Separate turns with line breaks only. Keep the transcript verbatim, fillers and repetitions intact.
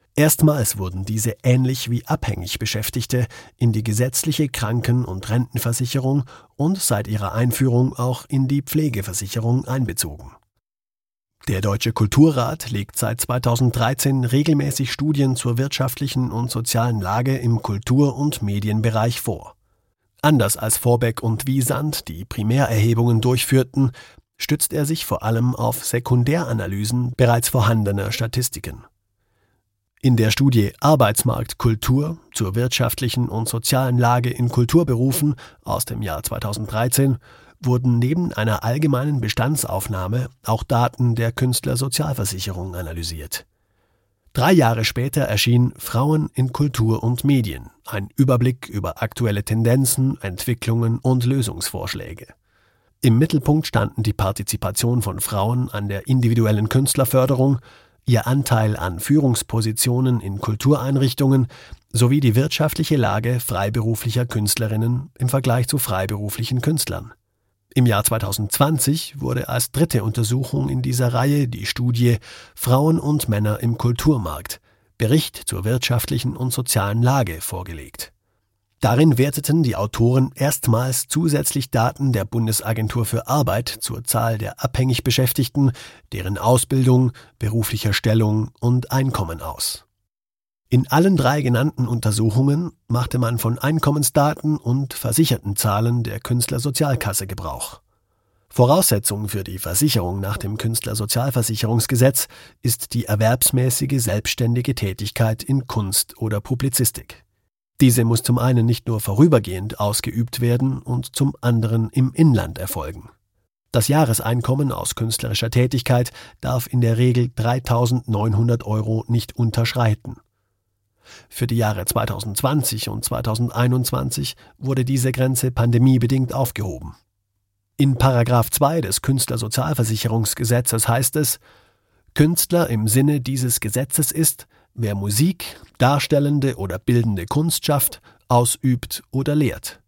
Erstmals wurden diese ähnlich wie abhängig Beschäftigte in die gesetzliche Kranken- und Rentenversicherung und seit ihrer Einführung auch in die Pflegeversicherung einbezogen. Der Deutsche Kulturrat legt seit zweitausenddreizehn regelmäßig Studien zur wirtschaftlichen und sozialen Lage im Kultur- und Medienbereich vor. Anders als Vorbeck und Wiesand, die Primärerhebungen durchführten, stützt er sich vor allem auf Sekundäranalysen bereits vorhandener Statistiken. In der Studie Arbeitsmarkt Kultur zur wirtschaftlichen und sozialen Lage in Kulturberufen aus dem Jahr zweitausenddreizehn wurden neben einer allgemeinen Bestandsaufnahme auch Daten der Künstlersozialversicherung analysiert. Drei Jahre später erschien Frauen in Kultur und Medien, ein Überblick über aktuelle Tendenzen, Entwicklungen und Lösungsvorschläge. Im Mittelpunkt standen die Partizipation von Frauen an der individuellen Künstlerförderung, ihr Anteil an Führungspositionen in Kultureinrichtungen sowie die wirtschaftliche Lage freiberuflicher Künstlerinnen im Vergleich zu freiberuflichen Künstlern. Im Jahr zweitausendzwanzig wurde als dritte Untersuchung in dieser Reihe die Studie Frauen und Männer im Kulturmarkt – Bericht zur wirtschaftlichen und sozialen Lage vorgelegt. Darin werteten die Autoren erstmals zusätzlich Daten der Bundesagentur für Arbeit zur Zahl der abhängig Beschäftigten, deren Ausbildung, beruflicher Stellung und Einkommen aus. In allen drei genannten Untersuchungen machte man von Einkommensdaten und Versichertenzahlen der Künstlersozialkasse Gebrauch. Voraussetzung für die Versicherung nach dem Künstlersozialversicherungsgesetz ist die erwerbsmäßige selbstständige Tätigkeit in Kunst oder Publizistik. Diese muss zum einen nicht nur vorübergehend ausgeübt werden und zum anderen im Inland erfolgen. Das Jahreseinkommen aus künstlerischer Tätigkeit darf in der Regel dreitausendneunhundert Euro nicht unterschreiten. Für die Jahre zweitausendzwanzig und zweitausendeinundzwanzig wurde diese Grenze pandemiebedingt aufgehoben. In Paragraph zwei des Künstlersozialversicherungsgesetzes heißt es: Künstler im Sinne dieses Gesetzes ist, wer Musik, darstellende oder bildende Kunst schafft, ausübt oder lehrt.